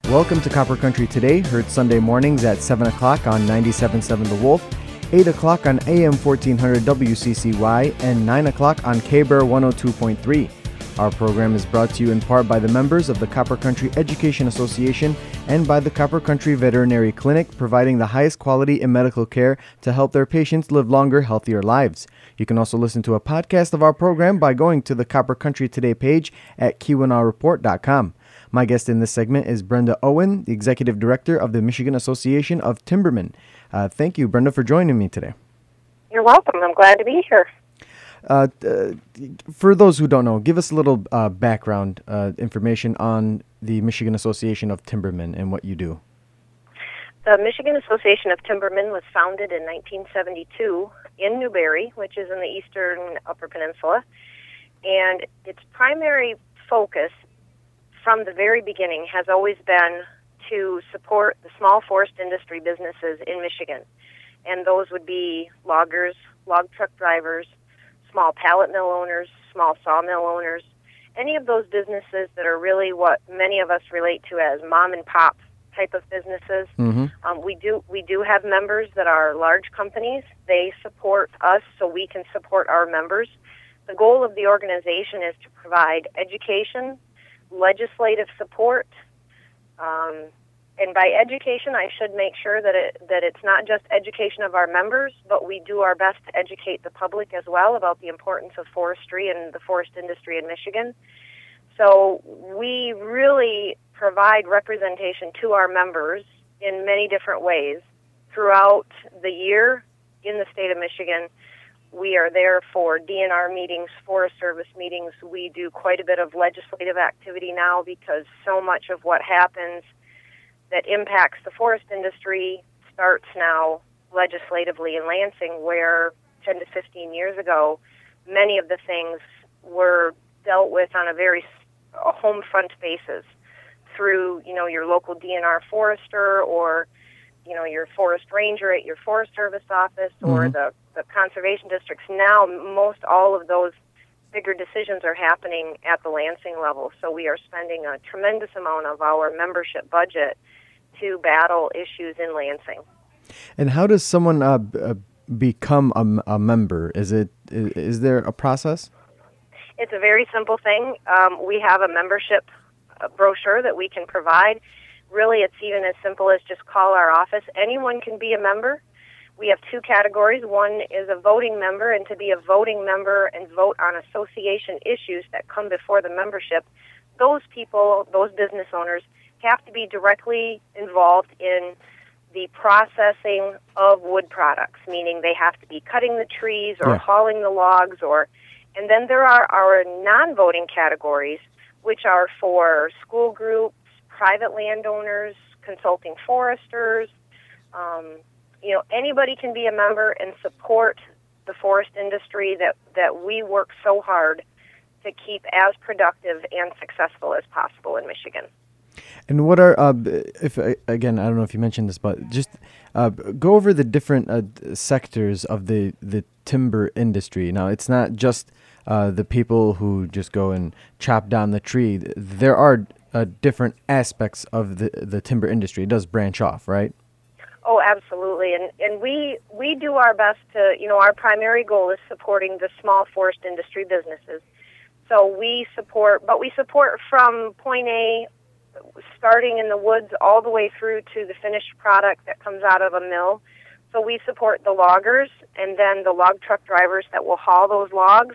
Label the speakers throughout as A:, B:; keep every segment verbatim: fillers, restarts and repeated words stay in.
A: Welcome to Copper Country Today, heard Sunday mornings at seven o'clock on ninety-seven point seven The Wolf, eight o'clock on A M fourteen hundred W C C Y, and nine o'clock on K-B R one oh two point three. Our program is brought to you in part by the members of the Copper Country Education Association and by the Copper Country Veterinary Clinic, providing the highest quality in medical care to help their patients live longer, healthier lives. You can also listen to a podcast of our program by going to the Copper Country Today page at Keweenaw Report dot com. My guest in this segment is Brenda Owen, the Executive Director of the Michigan Association of Timbermen. Uh, thank you, Brenda, for joining me today.
B: You're welcome. I'm glad to be here.
A: Uh, uh, for those who don't know, give us a little uh, background uh, information on the Michigan Association of Timbermen and what you do.
B: The Michigan Association of Timbermen was founded in nineteen seventy-two in Newberry, which is in the eastern Upper Peninsula, and its primary focus from the very beginning has always been to support the small forest industry businesses in Michigan, and those would be loggers, log truck drivers, small pallet mill owners, small sawmill owners, any of those businesses that are really what many of us relate to as mom and pop type of businesses.
A: Mm-hmm.
B: Um, we do we do have members that are large companies. They support us so we can support our members. The goal of the organization is to provide education, legislative support, um, and by education, I should make sure that it that it's not just education of our members, but we do our best to educate the public as well about the importance of forestry and the forest industry in Michigan. So we really provide representation to our members in many different ways throughout the year in the state of Michigan. We are there for D N R meetings, Forest Service meetings. We do quite a bit of legislative activity now because so much of what happens that impacts the forest industry starts now legislatively in Lansing, where ten to fifteen years ago, many of the things were dealt with on a very a home front basis through, you know, your local D N R forester or, you know, your forest ranger at your Forest Service office or
A: Mm-hmm.
B: the, the conservation districts. Now, most all of those bigger decisions are happening at the Lansing level. So we are spending a tremendous amount of our membership budget to battle issues in Lansing.
A: And how does someone uh, b- uh, become a, a member? Is it is, is there a process?
B: It's a very simple thing. Um, we have a membership uh, brochure that we can provide. Really, it's even as simple as just call our office. Anyone can be a member. We have two categories. One is a voting member, and to be a voting member and vote on association issues that come before the membership, those people, those business owners, have to be directly involved in the processing of wood products, meaning they have to be cutting the trees or
A: Yeah.
B: hauling the logs. or, And then there are our non-voting categories, which are for school groups, private landowners, consulting foresters. Um, you know, anybody can be a member and support the forest industry that, that we work so hard to keep as productive and successful as possible in Michigan.
A: And what are, uh, if again, I don't know if you mentioned this, but just uh, go over the different uh, sectors of the, the timber industry. Now, it's not just uh, the people who just go and chop down the tree. There are uh, different aspects of the, the timber industry. It does branch off, right?
B: Oh, absolutely. And and we we do our best to, you know, our primary goal is supporting the small forest industry businesses. So we support, but we support from point A, starting in the woods all the way through to the finished product that comes out of a mill. So we support the loggers and then the log truck drivers that will haul those logs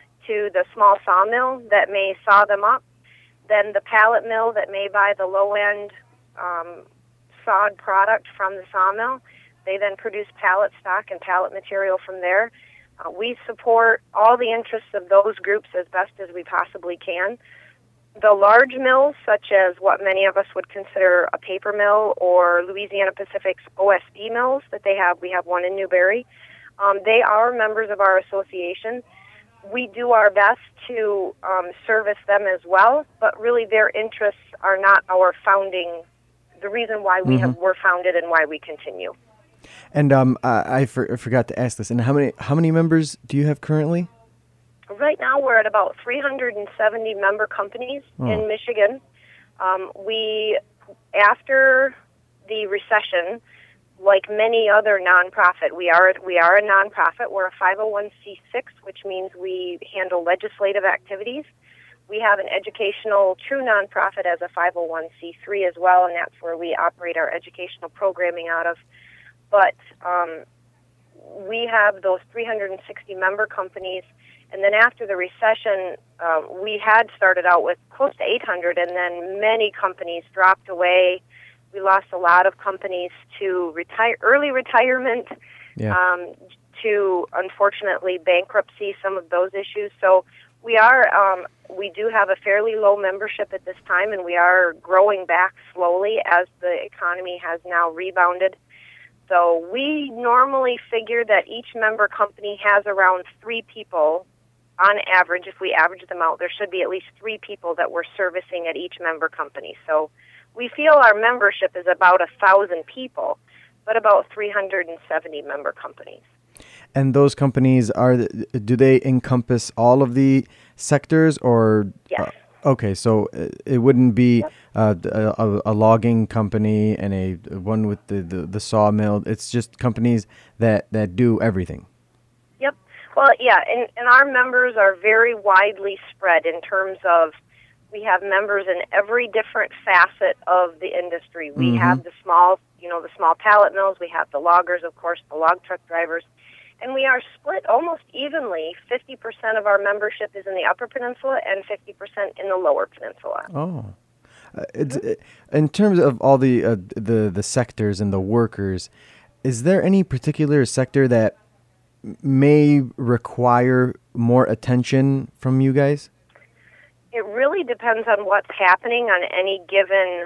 B: to the small sawmill that may saw them up, then the pallet mill that may buy the low-end um, sawed product from the sawmill. They then produce pallet stock and pallet material from there. Uh, we support all the interests of those groups as best as we possibly can. The large mills, such as what many of us would consider a paper mill or Louisiana Pacific's O S B mills that they have, we have one in Newberry, um, they are members of our association. We do our best to um, service them as well, but really their interests are not our founding, the reason why we
A: Mm-hmm.
B: have were founded and why we continue.
A: And um, I, I, for, I forgot to ask this. And how many how many members do you have currently?
B: Right now, we're at about three hundred seventy member companies
A: Oh.
B: in Michigan. Um, we after the recession, like many other nonprofit, we are we are a nonprofit. We're a five oh one c six, which means we handle legislative activities. We have an educational true nonprofit as a five oh one c three as well, and that's where we operate our educational programming out of. But um, we have those three hundred sixty member companies, and then after the recession, um, we had started out with close to eight hundred, and then many companies dropped away. We lost a lot of companies to retire, early retirement,
A: yeah.
B: um, to unfortunately bankruptcy, some of those issues. So we are, um, we do have a fairly low membership at this time, and we are growing back slowly as the economy has now rebounded. So we normally figure that each member company has around three people on average. If we average them out, there should be at least three people that we're servicing at each member company. So we feel our membership is about a thousand people, but about three hundred seventy member companies.
A: And those companies, are do they encompass all of the sectors, or?
B: Yes.
A: Uh, okay, so it wouldn't be
B: Yep.
A: uh, a, a logging company and a one with the, the, the sawmill. It's just companies that, that do everything.
B: Yep. Well, yeah, and, and our members are very widely spread in terms of we have members in every different facet of the industry. We
A: Mm-hmm.
B: have the small, you know, the small pallet mills. We have the loggers, of course, the log truck drivers. And we are split almost evenly. fifty percent of our membership is in the Upper Peninsula and fifty percent in the Lower Peninsula.
A: Oh. Uh, it's, it, in terms of all the, uh, the the sectors and the workers, is there any particular sector that may require more attention from you guys?
B: It really depends on what's happening on any given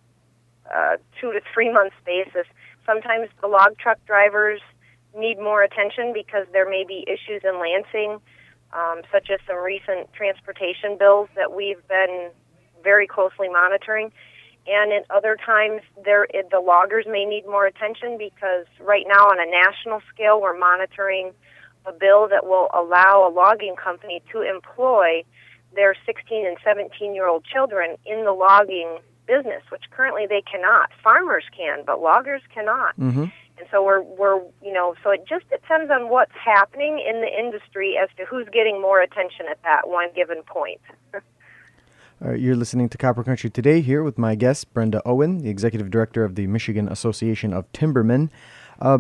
B: uh, two to three months basis. Sometimes the log truck drivers need more attention because there may be issues in Lansing, um, such as some recent transportation bills that we've been very closely monitoring. And at other times, there it, the loggers may need more attention because right now on a national scale, we're monitoring a bill that will allow a logging company to employ their sixteen and seventeen-year-old children in the logging business, which currently they cannot. Farmers can, but loggers cannot.
A: Mm-hmm.
B: And so we're, we're, you know, so it just depends on what's happening in the industry as to who's getting more attention at that one given point.
A: All right, you're listening to Copper Country Today here with my guest, Brenda Owen, the Executive Director of the Michigan Association of Timbermen. Uh,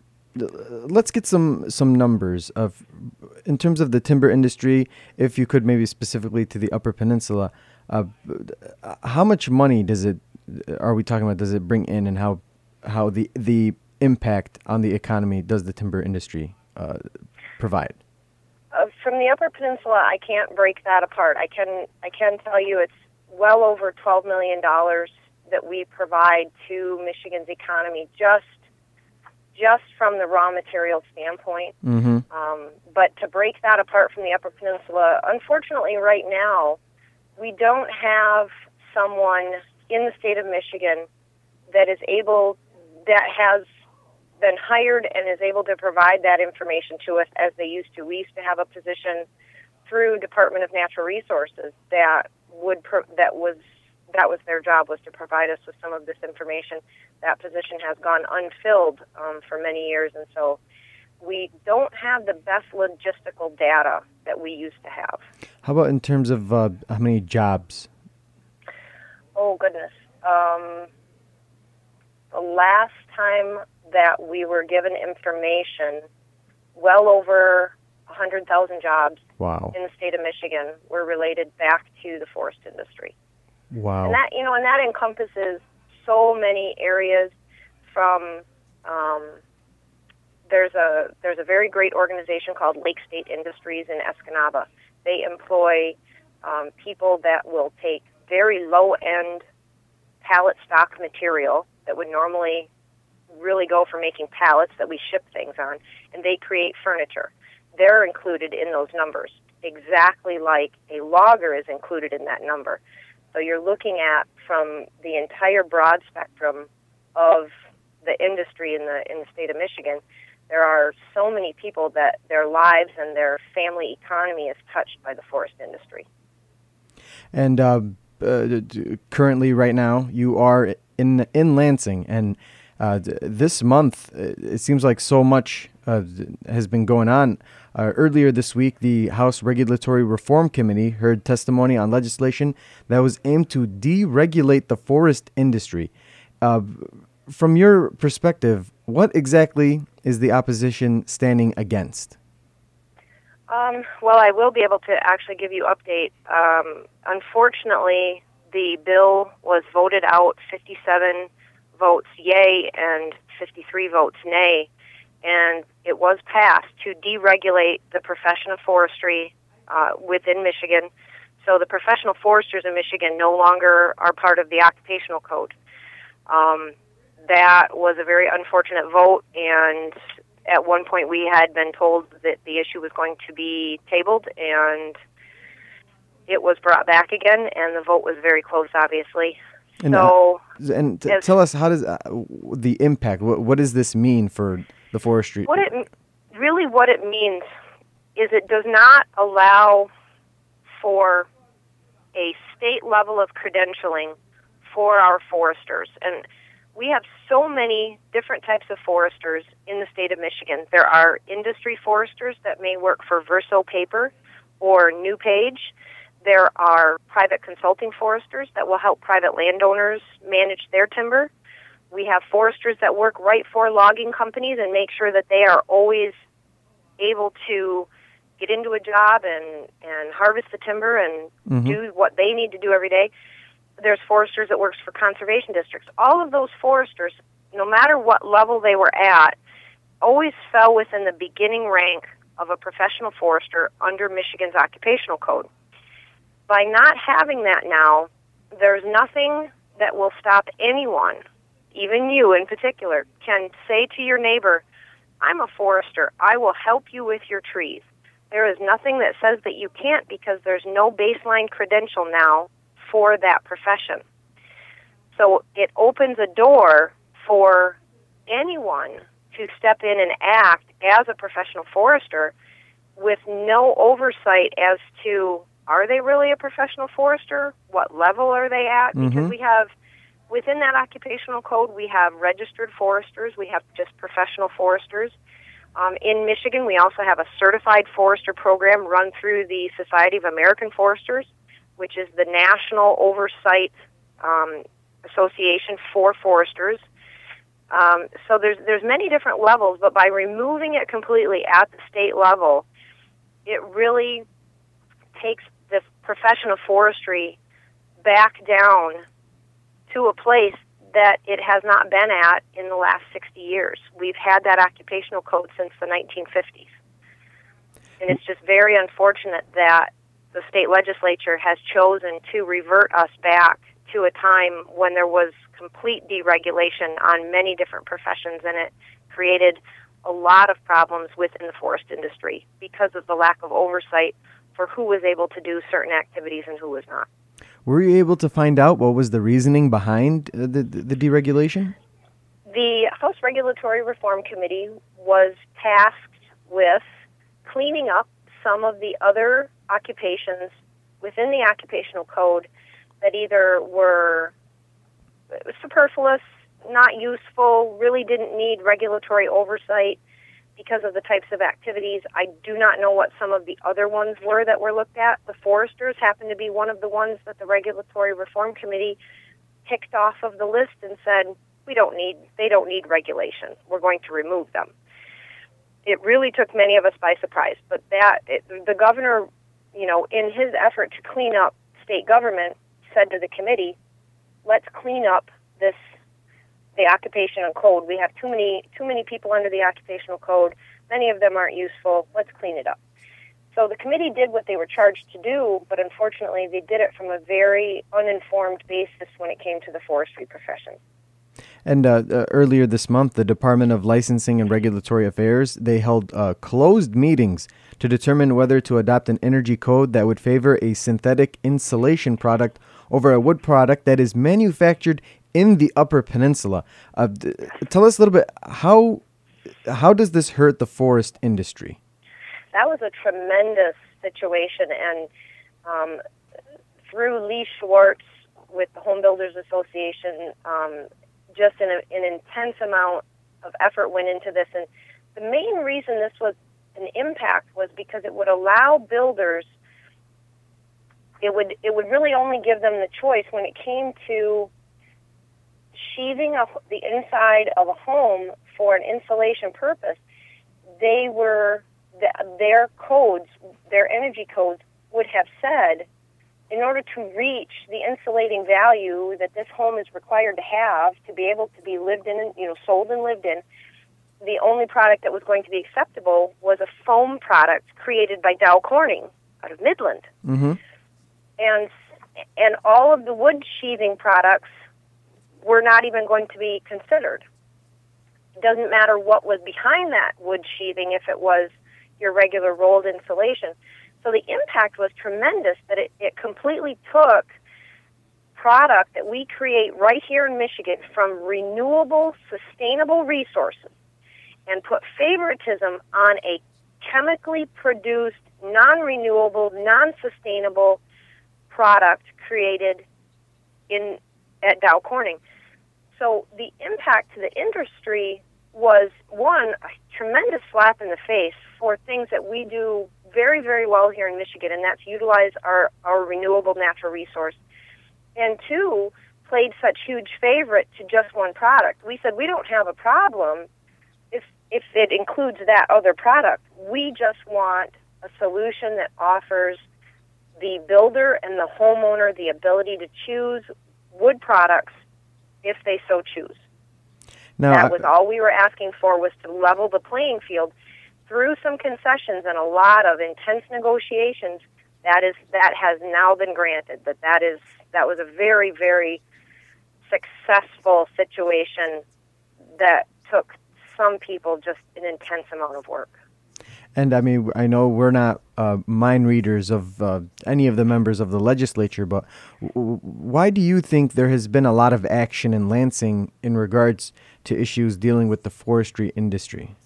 A: let's get some some numbers of, in terms of the timber industry, if you could maybe specifically to the Upper Peninsula, uh, how much money does it, are we talking about, does it bring in, and how how the the impact on the economy does the timber industry uh, provide?
B: Uh, from the Upper Peninsula, I can't break that apart. I can I can tell you it's well over twelve million dollars that we provide to Michigan's economy just just from the raw material standpoint.
A: Mm-hmm.
B: Um, but to break that apart from the Upper Peninsula, unfortunately right now, we don't have someone in the state of Michigan that is able, that has been hired and is able to provide that information to us as they used to. We used to have a position through Department of Natural Resources that would pro- that was that was their job, was to provide us with some of this information. That position has gone unfilled um, for many years, and so we don't have the best logistical data that we used to have.
A: How about in terms of uh, how many jobs?
B: Oh, goodness. Um, the last time that we were given information, well over one hundred thousand jobs
A: Wow.
B: in the state of Michigan were related back to the forest industry.
A: Wow.
B: And that, you know, and that encompasses so many areas. From um, there's a there's a very great organization called Lake State Industries in Escanaba. They employ um, people that will take very low end pallet stock material that would normally really go for making pallets that we ship things on, and they create furniture. They're included in those numbers, exactly like a logger is included in that number. So you're looking at, from the entire broad spectrum of the industry in the in the state of Michigan, there are so many people that their lives and their family economy is touched by the forest industry.
A: And uh, uh, currently right now you are in in Lansing, and uh, this month it seems like so much uh, has been going on. Uh, earlier this week, the House Regulatory Reform Committee heard testimony on legislation that was aimed to deregulate the forest industry. Uh, from your perspective, what exactly is the opposition standing against?
B: Um, well, I will be able to actually give you update. Um, unfortunately, the bill was voted out fifty-seven votes yay and fifty-three votes nay, and it was passed to deregulate the profession of forestry uh, within Michigan. So the professional foresters in Michigan no longer are part of the occupational code. Um, that was a very unfortunate vote, and at one point we had been told that the issue was going to be tabled, and it was brought back again, and the vote was very close, obviously.
A: And,
B: so,
A: uh, and t- tell us, how does uh, the impact, what, what does this mean for the forestry?
B: What it really what it means is it does not allow for a state level of credentialing for our foresters. And we have so many different types of foresters in the state of Michigan. There are industry foresters that may work for Verso Paper or NewPage. There are private consulting foresters that will help private landowners manage their timber. We have foresters that work right for logging companies and make sure that they are always able to get into a job and, and harvest the timber and mm-hmm. do what they need to do every day. There's foresters that works for conservation districts. All of those foresters, no matter what level they were at, always fell within the beginning rank of a professional forester under Michigan's occupational code. By not having that now, there's nothing that will stop anyone, even you in particular, can say to your neighbor, I'm a forester, I will help you with your trees. There is nothing that says that you can't, because there's no baseline credential now for that profession. So it opens a door for anyone to step in and act as a professional forester with no oversight as to, are they really a professional forester? What level are they at? Mm-hmm. Because we have, within that occupational code, we have registered foresters, we have just professional foresters. Um, in Michigan, we also have a certified forester program run through the Society of American Foresters, which is the national oversight um, association for foresters. Um, so there's there's many different levels, but by removing it completely at the state level, it really takes the profession of forestry back down to a place that it has not been at in the last sixty years. We've had that occupational code since the nineteen fifties. And it's just very unfortunate that the state legislature has chosen to revert us back to a time when there was complete deregulation on many different professions, and it created a lot of problems within the forest industry because of the lack of oversight for who was able to do certain activities and who was not.
A: Were you able to find out what was the reasoning behind the, the, the deregulation?
B: The House Regulatory Reform Committee was tasked with cleaning up some of the other occupations within the occupational code that either were superfluous, not useful, really didn't need regulatory oversight because of the types of activities. I do not know what some of the other ones were that were looked at. The foresters happened to be one of the ones that the Regulatory Reform Committee ticked off of the list and said, we don't need, they don't need regulation. We're going to remove them. It really took many of us by surprise, but that it, the governor, you know, in his effort to clean up state government, said to the committee, let's clean up this the occupational code. We have too many too many people under the occupational code. Many of them aren't useful. Let's clean it up. So the committee did what they were charged to do, but unfortunately they did it from a very uninformed basis when it came to the forestry profession.
A: And uh, uh, earlier this month, the Department of Licensing and Regulatory Affairs, they held uh, closed meetings to determine whether to adopt an energy code that would favor a synthetic insulation product over a wood product that is manufactured in the Upper Peninsula. Uh, d- tell us a little bit, how how does this hurt the forest industry?
B: That was a tremendous situation, and um, through Lee Schwartz with the Home Builders Association, um, just an, an intense amount of effort went into this. And the main reason this was an impact was because it would allow builders, it would it would really only give them the choice when it came to sheathing a, the inside of a home for an insulation purpose. They were, the, their codes, their energy codes would have said, in order to reach the insulating value that this home is required to have to be able to be lived in, you know, sold and lived in, the only product that was going to be acceptable was a foam product created by Dow Corning out of Midland.
A: Mm-hmm.
B: And and all of the wood sheathing products were not even going to be considered. It doesn't matter what was behind that wood sheathing if it was your regular rolled insulation. So the impact was tremendous that it, it completely took product that we create right here in Michigan from renewable, sustainable resources and put favoritism on a chemically produced, non-renewable, non-sustainable product created in at Dow Corning. So the impact to the industry was, one, a tremendous slap in the face for things that we do very, very well here in Michigan, and that's utilize our, our renewable natural resource. And two, played such huge favorite to just one product. We said we don't have a problem if if it includes that other product. We just want a solution that offers the builder and the homeowner the ability to choose wood products if they so choose.
A: Now,
B: that was all we were asking for, was to level the playing field through some concessions and a lot of intense negotiations. That is that has now been granted. That that is that was a very, very successful situation that took some people just an intense amount of work.
A: And I mean, I know we're not uh, mind readers of uh, any of the members of the legislature, but w- why do you think there has been a lot of action in Lansing in regards to issues dealing with the forestry industry?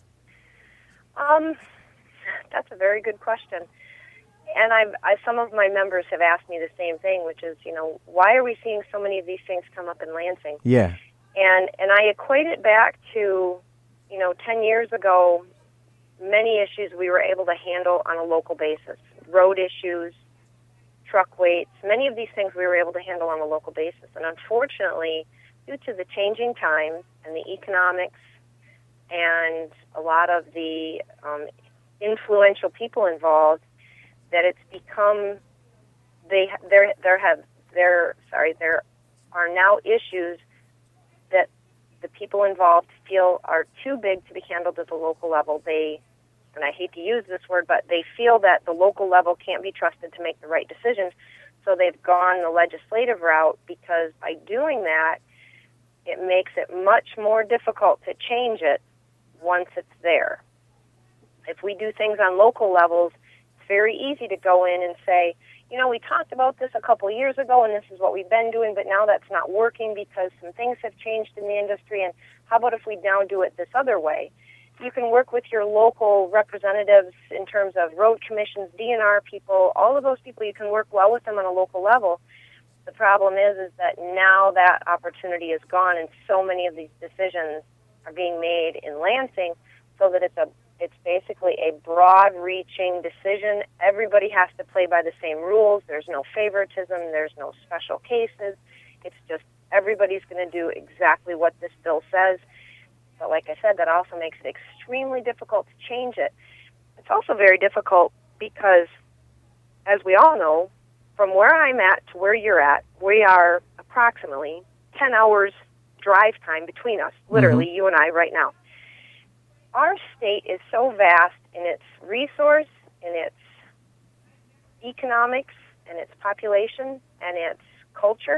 B: Um, that's a very good question. And I've, I, some of my members have asked me the same thing, which is, you know, why are we seeing so many of these things come up in Lansing?
A: Yeah.
B: And and I equate it back to, you know, ten years ago, many issues we were able to handle on a local basis. Road issues, truck weights, many of these things we were able to handle on a local basis. And unfortunately, due to the changing times and the economics and a lot of the um, influential people involved, that it's become, they there there have there sorry there are now issues that the people involved feel are too big to be handled at the local level. They, and I hate to use this word, but they feel that the local level can't be trusted to make the right decisions, so they've gone the legislative route, because by doing that, it makes it much more difficult to change it once it's there. If we do things on local levels, it's very easy to go in and say, you know, we talked about this a couple of years ago, and this is what we've been doing, but now that's not working because some things have changed in the industry, and how about if we now do it this other way? You can work with your local representatives in terms of road commissions, D N R people, all of those people. You can work well with them on a local level. The problem is, is that now that opportunity is gone, and so many of these decisions are being made in Lansing, so that it's a It's basically a broad-reaching decision. Everybody has to play by the same rules. There's no favoritism. There's no special cases. It's just everybody's going to do exactly what this bill says. But like I said, that also makes it extremely difficult to change it. It's also very difficult because, as we all know, from where I'm at to where you're at, we are approximately ten hours drive time between us, literally, mm-hmm. you and I right now. Our state is so vast in its resource, in its economics, and its population, and its culture.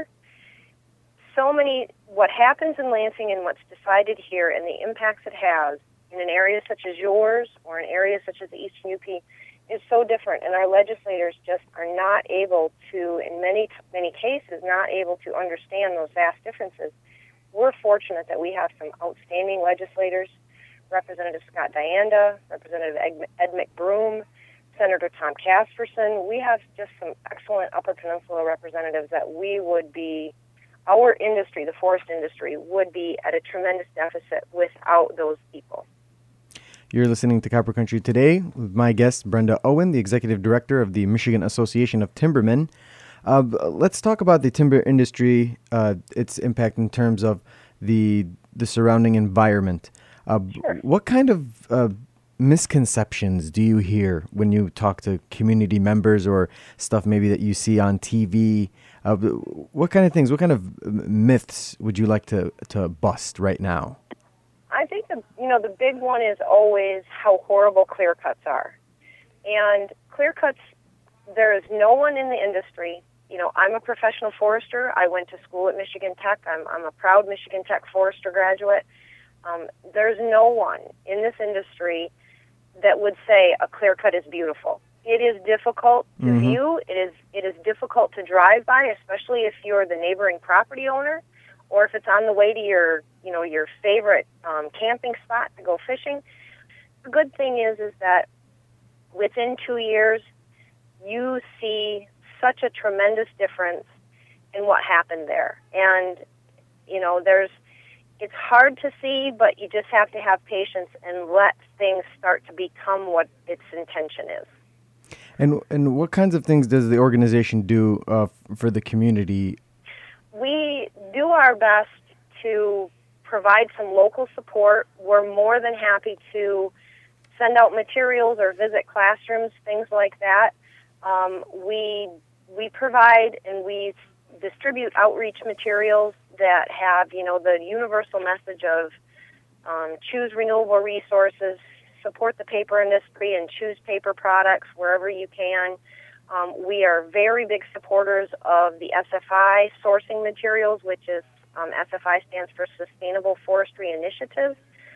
B: So many, what happens in Lansing and what's decided here and the impacts it has in an area such as yours or an area such as the Eastern U P is so different, and our legislators just are not able to, in many, many cases, not able to understand those vast differences. We're fortunate that we have some outstanding legislators, Representative Scott Dianda, Representative Ed McBroom, Senator Tom Casperson. We have just some excellent Upper Peninsula representatives that we would be, our industry, the forest industry, would be at a tremendous deficit without those people.
A: You're listening to Copper Country Today with my guest, Brenda Owen, the Executive Director of the Michigan Association of Timbermen. Uh, let's talk about the timber industry, uh, its impact in terms of the the surrounding environment. Uh,
B: Sure.
A: What kind of uh, misconceptions do you hear when you talk to community members or stuff maybe that you see on T V? Uh, what kind of things, what kind of myths would you like to, to bust right now?
B: I think the you know the big one is always how horrible clear cuts are, and clear cuts. There is no one in the industry. You know, I'm a professional forester. I went to school at Michigan Tech. I'm I'm a proud Michigan Tech forester graduate. Um, there's no one in this industry that would say a clear cut is beautiful. It is difficult to
A: Mm-hmm.
B: view. It is it is difficult to drive by, especially if you're the neighboring property owner, or if it's on the way to your you know your favorite um, camping spot to go fishing. The good thing is is that within two years, you see such a tremendous difference in what happened there. And, you know, there's, it's hard to see, but you just have to have patience and let things start to become what its intention is.
A: And and what kinds of things does the organization do uh, f- for the community?
B: We do our best to provide some local support. We're more than happy to send out materials or visit classrooms, things like that. Um, we we provide and we distribute outreach materials that have, you know, the universal message of um, choose renewable resources, support the paper industry, and choose paper products wherever you can. Um, we are very big supporters of the S F I sourcing materials, which is um, S F I stands for Sustainable Forestry Initiative.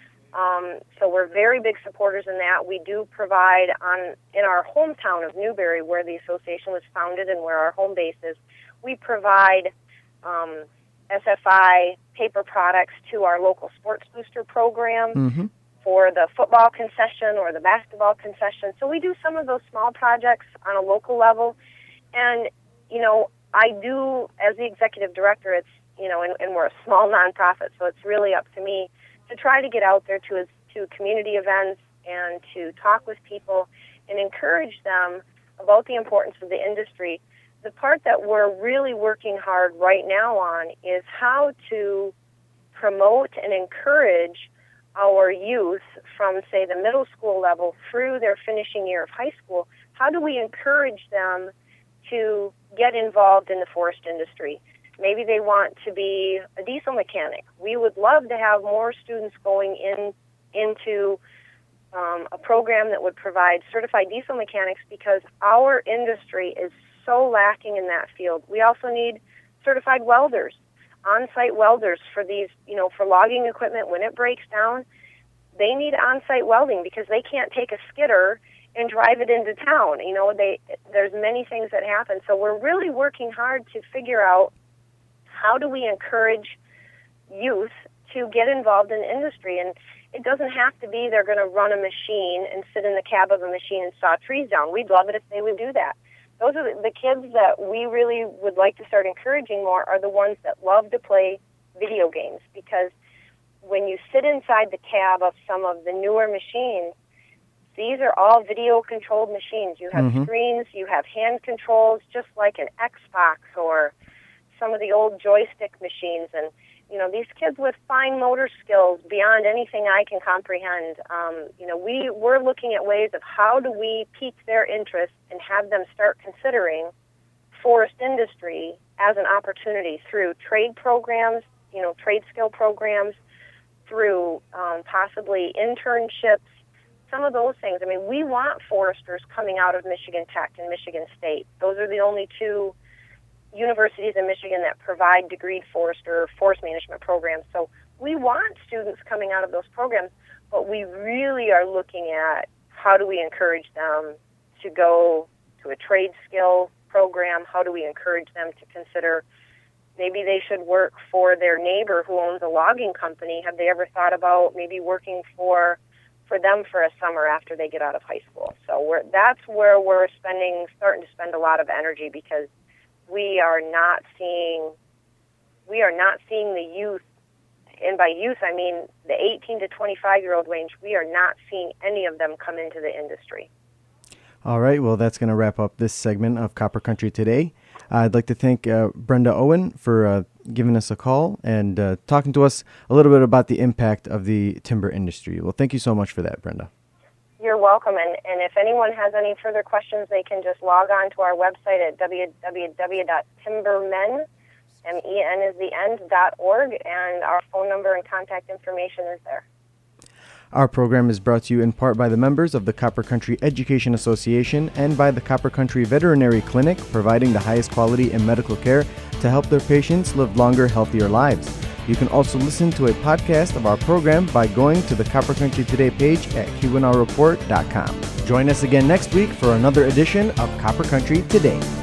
B: Um, so we're very big supporters in that. We do provide on in our hometown of Newberry, where the association was founded and where our home base is, we provide um, S F I paper products to our local sports booster program
A: Mm-hmm.
B: for the football concession or the basketball concession. So we do some of those small projects on a local level. And, you know, I do, as the executive director, it's, you know, and, and we're a small nonprofit, so it's really up to me to try to get out there to to community events and to talk with people and encourage them about the importance of the industry. The part that we're really working hard right now on is how to promote and encourage our youth from, say, the middle school level through their finishing year of high school. How do we encourage them to get involved in the forest industry? Maybe they want to be a diesel mechanic. We would love to have more students going in into um, a program that would provide certified diesel mechanics, because our industry is so lacking in that field. We also need certified welders, on-site welders for these, you know, for logging equipment when it breaks down. They need on-site welding because they can't take a skidder and drive it into town. You know, they there's many things that happen. So we're really working hard to figure out how do we encourage youth to get involved in the industry. And it doesn't have to be they're going to run a machine and sit in the cab of a machine and saw trees down. We'd love it if they would do that. Those are the, the kids that we really would like to start encouraging more are the ones that love to play video games, because when you sit inside the cab of some of the newer machines, these are all video-controlled machines. You have
A: Mhm.
B: screens, you have hand controls, just like an Xbox or some of the old joystick machines. And, you know, these kids with fine motor skills beyond anything I can comprehend, um, you know, we, we're looking at ways of how do we pique their interest and have them start considering forest industry as an opportunity through trade programs, you know, trade skill programs, through um, possibly internships, some of those things. I mean, we want foresters coming out of Michigan Tech and Michigan State. Those are the only two universities in Michigan that provide degreed forester forest management programs. So we want students coming out of those programs, but we really are looking at how do we encourage them to go to a trade skill program? How do we encourage them to consider maybe they should work for their neighbor who owns a logging company? Have they ever thought about maybe working for for them for a summer after they get out of high school. So we're, that's where we're spending, starting to spend a lot of energy, because we are not seeing, we are not seeing the youth, and by youth I mean the eighteen to twenty-five year old range. We are not seeing any of them come into the industry.
A: All right, well, that's going to wrap up this segment of Copper Country Today. Uh, I'd like to thank uh, Brenda Owen for uh, giving us a call and uh, talking to us a little bit about the impact of the timber industry. Well, thank you so much for that, Brenda.
B: You're welcome. And, and if anyone has any further questions, they can just log on to our website at w w w dot timbermen, M E N is the end, dot org, and our phone number and contact information is there.
A: Our program is brought to you in part by the members of the Copper Country Education Association and by the Copper Country Veterinary Clinic, providing the highest quality in medical care to help their patients live longer, healthier lives. You can also listen to a podcast of our program by going to the Copper Country Today page at Keweenaw Report dot com. Join us again next week for another edition of Copper Country Today.